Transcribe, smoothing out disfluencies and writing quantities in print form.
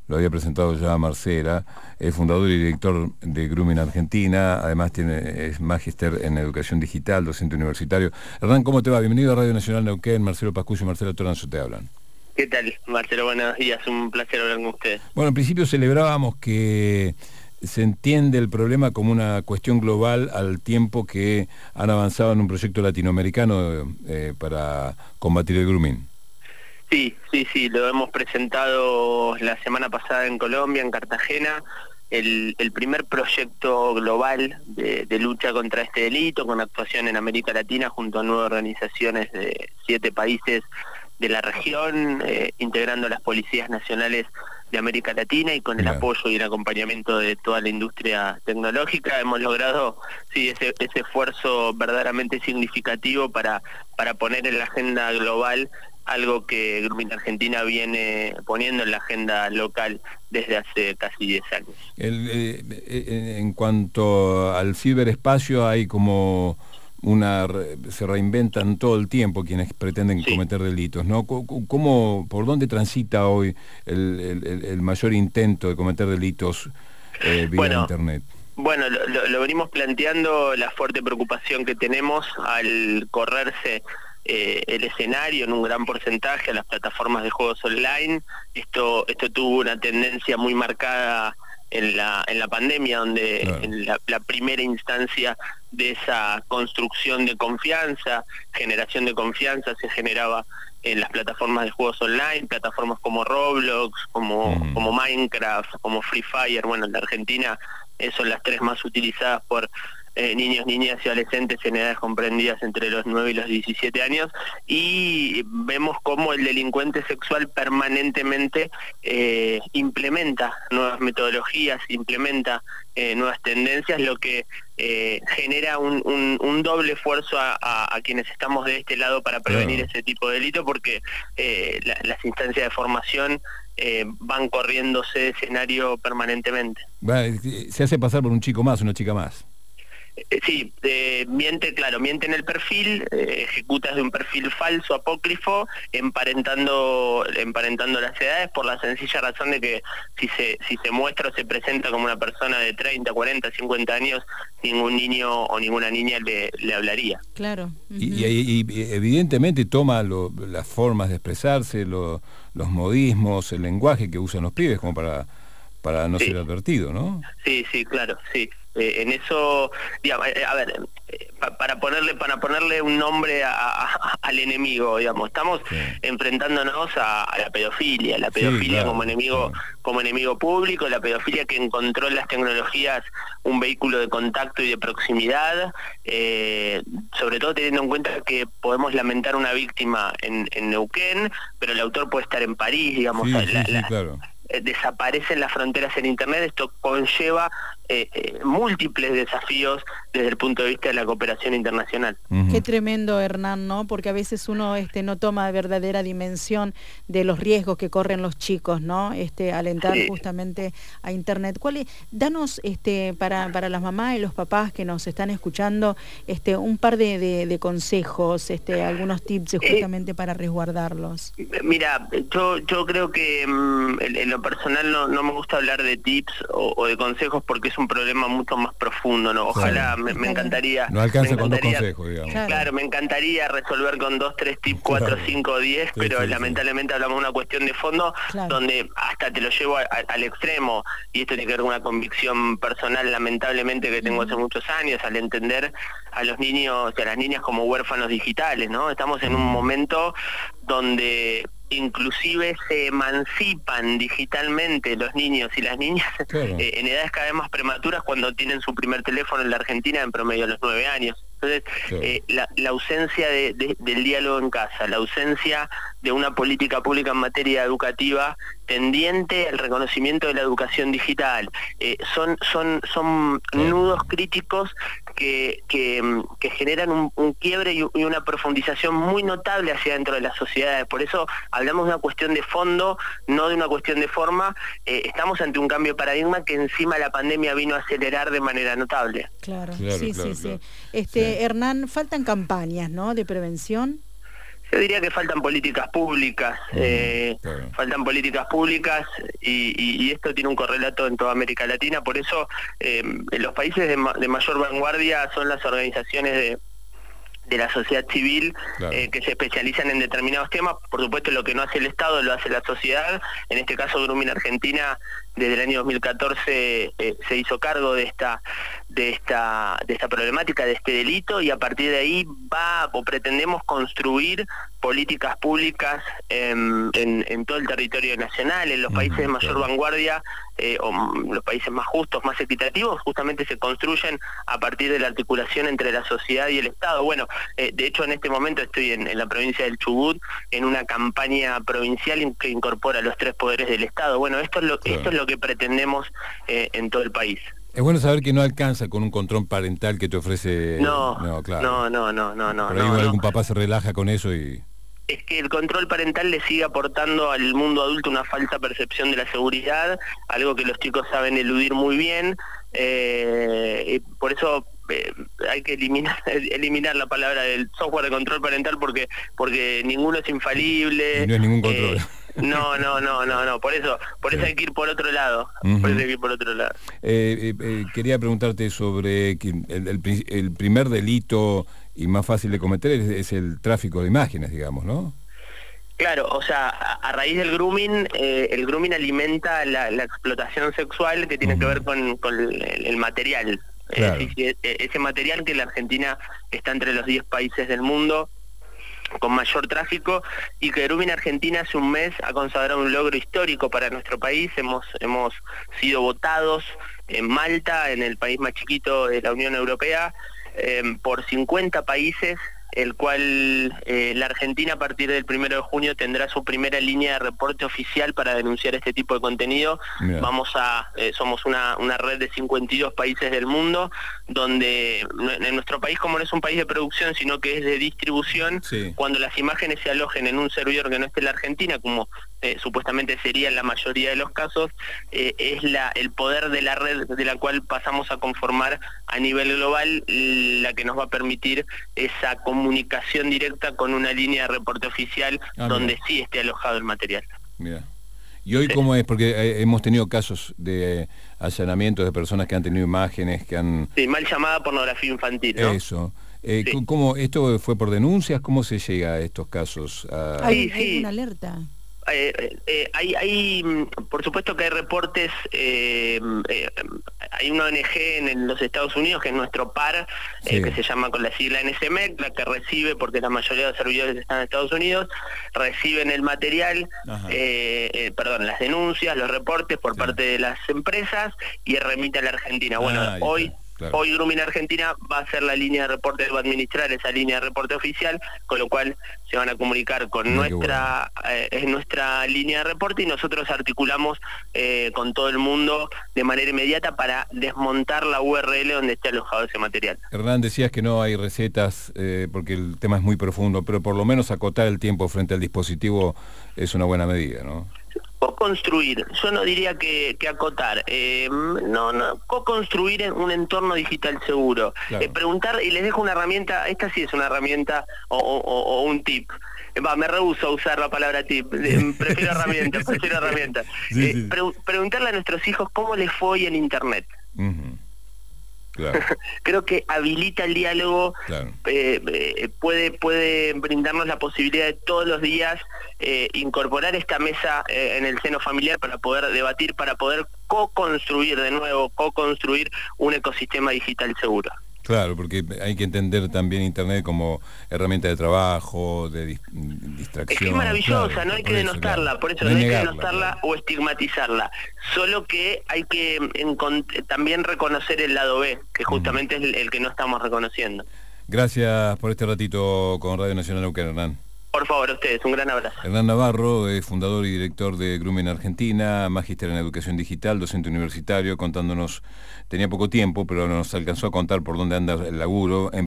lo había presentado ya Marcela, es fundador y director de Grooming Argentina, además es magíster en educación digital, docente universitario. Hernán, ¿cómo te va? Bienvenido a Radio Nacional Neuquén, Marcelo Pascuccio y Marcelo Toranzo te hablan. ¿Qué tal, Marcelo? Buenos días, un placer hablar con ustedes. Bueno, en principio celebrábamos que se entiende el problema como una cuestión global al tiempo que han avanzado en un proyecto latinoamericano para combatir el grooming. Sí, lo hemos presentado la semana pasada en Colombia, en Cartagena, el primer proyecto global de lucha contra este delito, con actuación en América Latina junto a 9 organizaciones de 7 países de la región, integrando las policías nacionales de América Latina y con el apoyo y el acompañamiento de toda la industria tecnológica. Hemos logrado ese esfuerzo verdaderamente significativo para poner en la agenda global algo que Grooming Argentina viene poniendo en la agenda local desde hace casi 10 años. En cuanto al ciberespacio, hay como se reinventan todo el tiempo quienes pretenden cometer delitos, ¿no? ¿Por dónde transita hoy el mayor intento de cometer delitos vía Internet? Bueno, lo venimos planteando, la fuerte preocupación que tenemos al correrse el escenario en un gran porcentaje a las plataformas de juegos online. Esto tuvo una tendencia muy marcada en la pandemia, donde en la primera instancia de esa construcción de confianza, generación de confianza, se generaba en las plataformas de juegos online, plataformas como Roblox, como Minecraft, como Free Fire. Bueno, en la Argentina son las 3 más utilizadas por niños, niñas y adolescentes en edades comprendidas entre los 9 y los 17 años, y vemos cómo el delincuente sexual permanentemente implementa nuevas metodologías, implementa nuevas tendencias, lo que genera un doble esfuerzo a quienes estamos de este lado para prevenir ese tipo de delito, porque las instancias de formación van corriéndose de escenario permanentemente. Se hace pasar por un chico más, una chica más. Sí, miente en el perfil, ejecuta de un perfil falso, apócrifo, emparentando las edades, por la sencilla razón de que si se muestra o se presenta como una persona de 30, 40, 50 años, ningún niño o ninguna niña le hablaría. Claro. Y evidentemente toma las formas de expresarse, los modismos, el lenguaje que usan los pibes como para no ser advertido, ¿no? Sí, claro, sí. En eso, digamos, a ver, para ponerle un nombre al enemigo, digamos, estamos enfrentándonos a la pedofilia como enemigo público, la pedofilia que encontró en las tecnologías un vehículo de contacto y de proximidad, sobre todo teniendo en cuenta que podemos lamentar una víctima en Neuquén, pero el autor puede estar en París, digamos, claro. Desaparecen las fronteras en Internet. Esto conlleva múltiples desafíos desde el punto de vista de la cooperación internacional. Qué tremendo, Hernán, ¿no? Porque a veces uno no toma verdadera dimensión de los riesgos que corren los chicos, ¿no? Al entrar justamente a Internet. Danos para las mamás y los papás que nos están escuchando un par de consejos, algunos tips justamente para resguardarlos. Mira, yo creo que en lo personal no me gusta hablar de tips o de consejos, porque es un problema mucho más profundo, ¿no? Ojalá, me encantaría... No alcanza con 2 consejos, digamos. Claro, me encantaría resolver con 2, 3 tips, 4, 5, 10, pero lamentablemente hablamos de una cuestión de fondo donde hasta te lo llevo al extremo, y esto tiene que ver con una convicción personal, lamentablemente, que tengo hace muchos años, al entender a los niños y a las niñas como huérfanos digitales, ¿no? Estamos en un momento donde inclusive se emancipan digitalmente los niños y las niñas en edades cada vez más prematuras, cuando tienen su primer teléfono en la Argentina en promedio a los 9 años. Entonces, la ausencia del diálogo en casa, la ausencia de una política pública en materia educativa tendiente al reconocimiento de la educación digital, son nudos críticos que generan un quiebre y una profundización muy notable hacia dentro de las sociedades. Por eso hablamos de una cuestión de fondo, no de una cuestión de forma. Estamos ante un cambio de paradigma que encima la pandemia vino a acelerar de manera notable. Claro. Hernán, faltan campañas, ¿no?, de prevención. Yo diría que faltan políticas públicas, claro. faltan políticas públicas y esto tiene un correlato en toda América Latina, por eso los países de mayor vanguardia son las organizaciones de la sociedad civil, claro, que se especializan en determinados temas. Por supuesto, lo que no hace el Estado lo hace la sociedad. En este caso, Grooming Argentina desde el año 2014 se hizo cargo de esta problemática, de este delito, y a partir de ahí pretendemos construir políticas públicas en todo el territorio nacional. En los países de mayor vanguardia o los países más justos, más equitativos, justamente se construyen a partir de la articulación entre la sociedad y el Estado. Bueno, de hecho en este momento estoy en la provincia del Chubut en una campaña provincial que incorpora los 3 poderes del Estado. Bueno, esto es lo que pretendemos en todo el país. Es bueno saber que no alcanza con un control parental que te ofrece... No, claro. no. Por ahí algún papá se relaja con eso y... Es que el control parental le sigue aportando al mundo adulto una falsa percepción de la seguridad, algo que los chicos saben eludir muy bien, y por eso hay que eliminar la palabra del software de control parental porque ninguno es infalible. Y no es ningún control. No, por eso hay que ir por otro lado. Quería preguntarte sobre que el primer delito y más fácil de cometer es el tráfico de imágenes, digamos, ¿no? Claro, o sea, a raíz del grooming, el grooming alimenta la explotación sexual que tiene que ver con el material. Claro. Ese material que la Argentina está entre los 10 países del mundo con mayor tráfico, y que Grooming Argentina hace un mes ha consagrado un logro histórico para nuestro país. Hemos sido votados en Malta, en el país más chiquito de la Unión Europea, por 50 países, el cual la Argentina a partir del 1 de junio tendrá su primera línea de reporte oficial para denunciar este tipo de contenido. Mirá. Somos una red de 52 países del mundo, donde en nuestro país, como no es un país de producción, sino que es de distribución, sí, cuando las imágenes se alojen en un servidor que no esté en la Argentina, como supuestamente sería en la mayoría de los casos, es el poder de la red de la cual pasamos a conformar a nivel global, la que nos va a permitir esa comunicación directa con una línea de reporte oficial donde sí esté alojado el material. Mira. ¿Y hoy cómo es? Porque hemos tenido casos de allanamientos de personas que han tenido imágenes que han... Sí, mal llamada pornografía infantil, ¿no? Eso. Sí. ¿Cómo esto fue por denuncias? ¿Cómo se llega a estos casos? Hay una alerta. Hay por supuesto que hay reportes, hay una ONG en los Estados Unidos que es nuestro par, sí, que se llama con la sigla NSMEC, la que recibe, porque la mayoría de los servidores están en Estados Unidos, reciben el material, las denuncias, los reportes por parte de las empresas y remite a la Argentina. Bueno, hoy... Claro. Hoy Grooming Argentina va a ser la línea de reporte, va a administrar esa línea de reporte oficial, con lo cual se van a comunicar con nuestra línea de reporte, y nosotros articulamos con todo el mundo de manera inmediata para desmontar la URL donde esté alojado ese material. Hernán, decías que no hay recetas porque el tema es muy profundo, pero por lo menos acotar el tiempo frente al dispositivo es una buena medida, ¿no? Co-construir, yo no diría que acotar, co-construir un entorno digital seguro. Claro. Preguntar, y les dejo una herramienta, esta sí es una herramienta o un tip. Me rehúso a usar la palabra tip, prefiero herramienta. Sí. Preguntarle a nuestros hijos cómo les fue hoy en Internet. Claro. Creo que habilita el diálogo, claro. Puede brindarnos la posibilidad de todos los días incorporar esta mesa en el seno familiar para poder debatir, para poder co-construir un ecosistema digital seguro. Claro, porque hay que entender también Internet como herramienta de trabajo, de distracción. Es que es maravillosa, claro, no hay que denostarla, claro. Por eso no hay que denostarla, claro, o estigmatizarla. Solo que hay que también reconocer el lado B, que justamente es el que no estamos reconociendo. Gracias por este ratito con Radio Nacional Neuquén, Hernán. Por favor, a ustedes, un gran abrazo. Hernán Navarro es fundador y director de Grooming Argentina, magíster en educación digital, docente universitario, contándonos, tenía poco tiempo, pero nos alcanzó a contar por dónde anda el laburo.